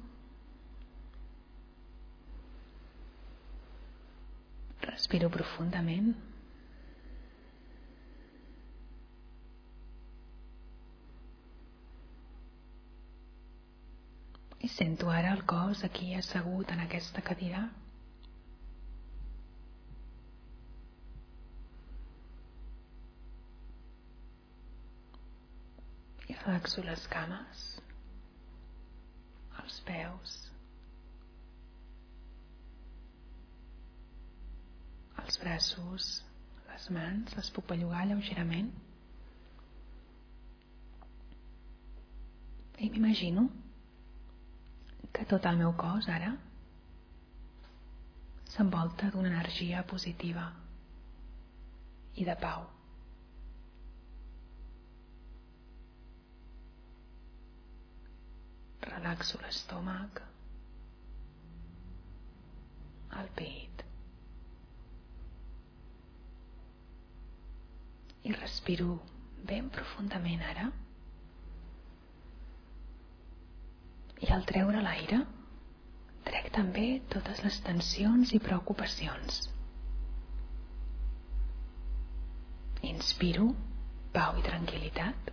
Respiro profundament. I sento ara el cos aquí assegut en aquesta cadira. I relaxo les cames, els peus, els braços, les mans, les puc bellugar lleugerament. I m'imagino que tot el meu cos ara s'envolta d'una energia positiva i de pau. Relaxo l'estómac, el pit i respiro ben profundament ara. I al treure l'aire, trec també totes les tensions i preocupacions. Inspiro pau i tranquil·litat.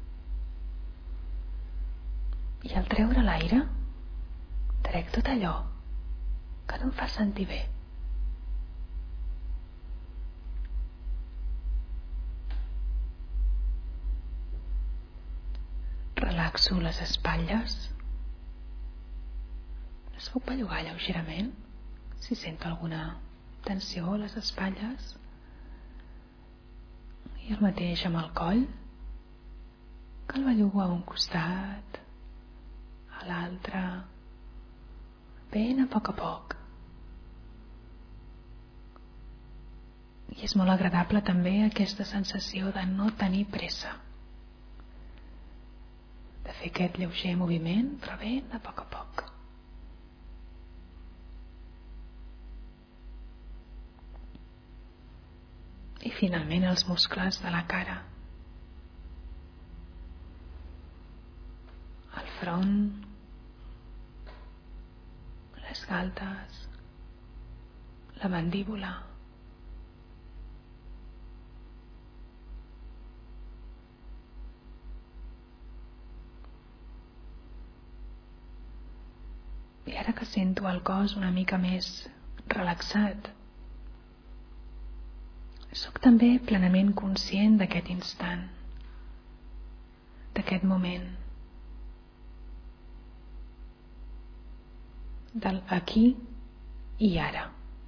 I al treure l'aire, trec tot allò que no em fa sentir bé. Relaxo les espatlles. Les puc bellugar lleugerament si sento alguna tensió a les espatlles. I el mateix amb el coll, que el bellugo a un costat, a l'altre, ben a poc a poc. I és molt agradable també aquesta sensació de no tenir pressa, de fer aquest lleuger moviment, però ben a poc a poc. I finalment els muscles de la cara, el front, les galtes, la mandíbula, i ara que sento el cos una mica més relaxat, soc també plenament conscient d'aquest instant, d'aquest moment, del aquí i ara.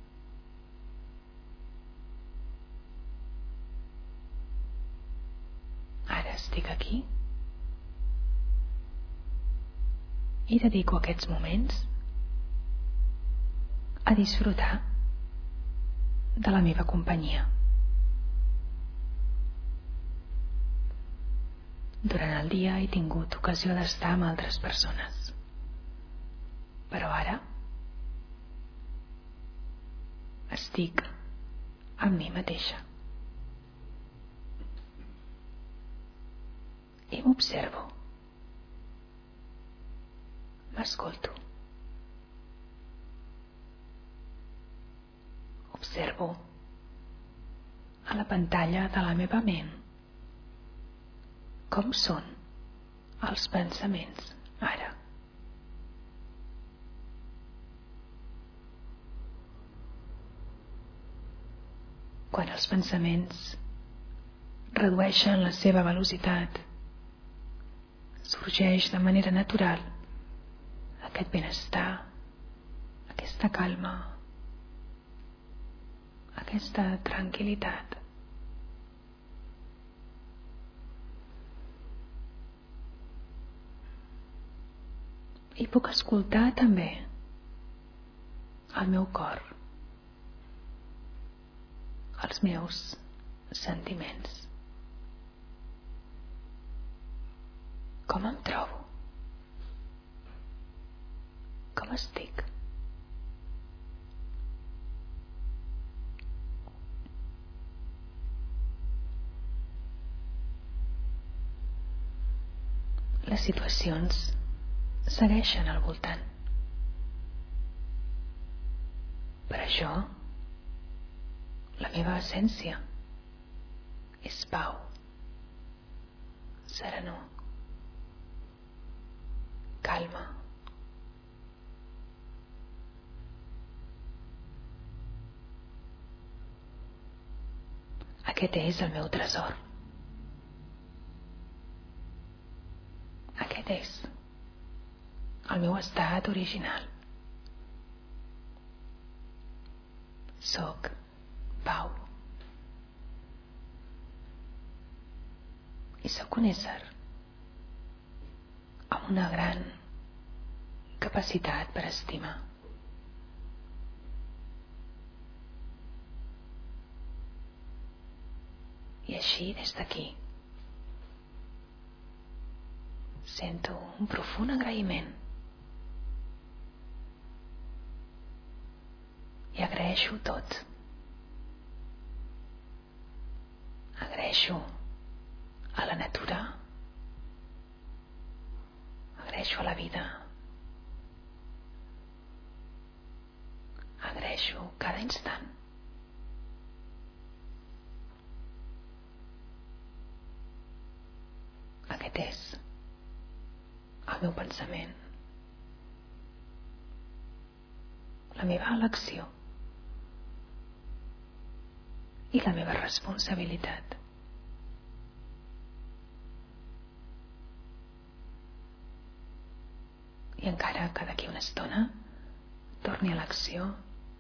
Ara estic aquí i dedico aquests moments a disfrutar de la meva companyia. Durant el dia he tingut ocasió d'estar amb altres persones, però ara estic amb mi mateixa i m'observo, m'escolto, observo a la pantalla de la meva ment com són els pensaments ara. quan els pensaments redueixen la seva velocitat, sorgeix de manera natural aquest benestar, aquesta calma, aquesta tranquil·litat. I puc escoltar també el meu cor, els meus sentiments. Com em trobo? Com estic? Les situacions segueixen al voltant. Per això, la meva essència és pau, serenor, calma. Aquest és el meu tresor. Aquest és el meu estat original. Soc pau. I soc un ésser amb una gran capacitat per estimar. I així, des d'aquí, sento un profund agraïment i agraeixo tot. Agraeixo a la natura, agraeixo a la vida, agraeixo cada instant. Aquest és el meu pensament, la meva elecció i la meva responsabilitat. I encara que d'aquí una estona torni a l'acció,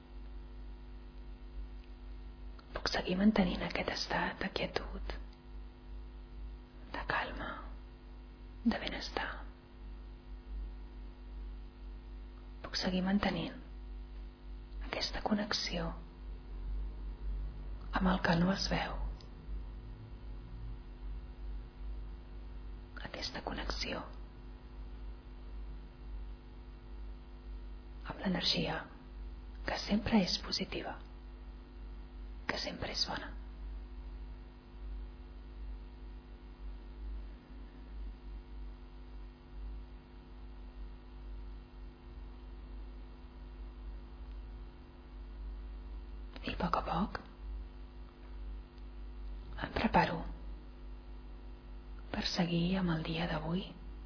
puc seguir mantenint aquest estat de quietud, de calma, de benestar. Puc seguir mantenint aquesta connexió amb el que no es veu, aquesta connexió amb l'energia que sempre és positiva, que sempre és bona. I a poc a poc em preparo per seguir amb el dia d'avui.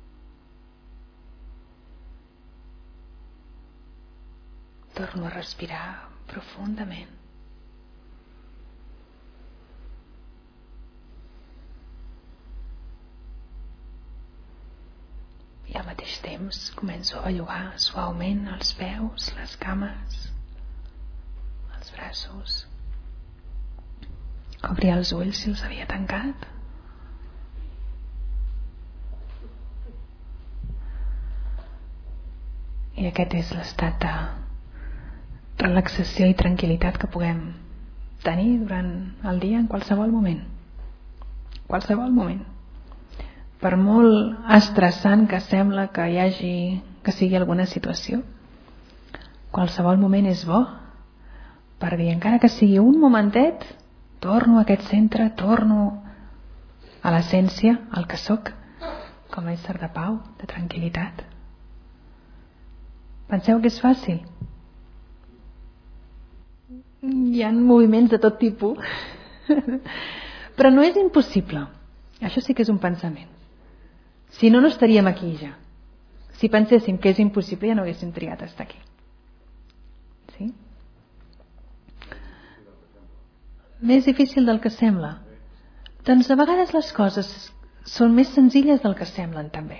Torno a respirar profundament. I al mateix temps començo a bellugar suaument els peus, les cames, els braços. Obrir els ulls si els havia tancat. I aquest és l'estat de relaxació i tranquil·litat que puguem tenir durant el dia en qualsevol moment. Qualsevol moment. Per molt estressant que sembla que hi hagi, que sigui alguna situació, qualsevol moment és bo per dir, encara que sigui un momentet, torno a aquest centre, torno a l'essència, al que sóc, com a ésser de pau, de tranquil·litat. Penseu que és fàcil? Hi ha moviments de tot tipus, però no és impossible. Això sí que és un pensament. Si no, no estaríem aquí ja. Si penséssim que és impossible, ja no haguéssim triat a estar aquí. Sí? Més difícil del que sembla. Doncs a vegades les coses són més senzilles del que semblen també.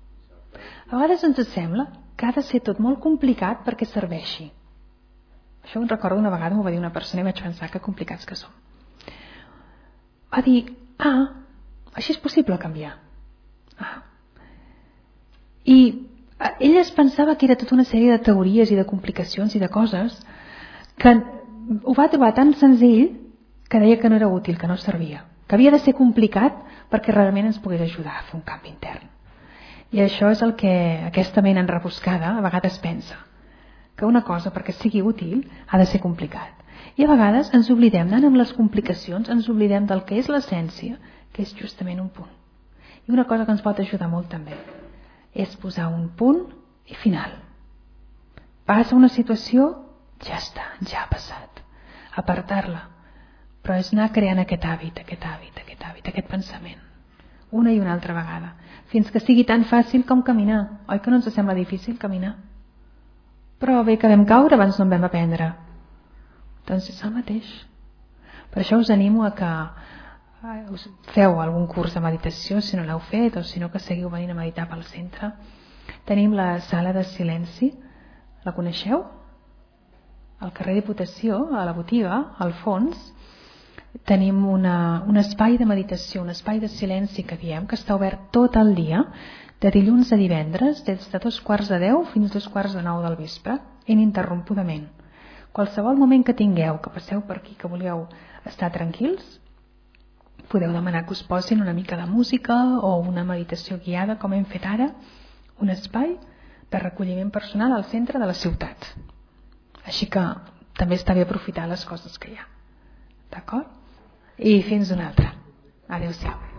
A vegades ens sembla que ha de ser tot molt complicat perquè serveixi. Això em recordo una vegada, m'ho va dir una persona i vaig pensar que complicats que som. Va dir, ah, així és possible canviar. Ah. I ella es pensava que era tota una sèrie de teories i de complicacions i de coses que ho va trobar tan senzill que deia que no era útil, que no servia, que havia de ser complicat perquè realment ens pogués ajudar a fer un canvi intern. I això és el que aquesta ment enrebuscada a vegades pensa, que una cosa perquè sigui útil ha de ser complicat. I a vegades ens oblidem, anant amb les complicacions, ens oblidem del que és l'essència, que és justament un punt. I una cosa que ens pot ajudar molt també és posar un punt i final. Passa una situació, ja està, ja ha passat. Apartar-la. Però és anar creant aquest hàbit, aquest hàbit, aquest hàbit, aquest pensament. Una i una altra vegada. Fins que sigui tan fàcil com caminar. Oi que no ens sembla difícil caminar? Però bé que vam caure abans no en vam aprendre. Doncs és el mateix. Per això us animo a que us feu algun curs de meditació, si no l'heu fet, o si no que seguiu venint a meditar pel centre. Tenim la sala de silenci. La coneixeu? Al carrer Diputació, a la botiga, al fons, tenim una, un espai de meditació, un espai de silenci que diem, que està obert tot el dia, de dilluns a divendres, des de dos quarts de deu fins a dos quarts de nou del vespre, ininterrompudament. Qualsevol moment que tingueu, que passeu per aquí, que voleu estar tranquils, podeu demanar que us posin una mica de música o una meditació guiada, com hem fet ara, un espai de recolliment personal al centre de la ciutat. Així que també està bé aprofitar les coses que hi ha. D'acord? I fins una altra. Adéu-siau.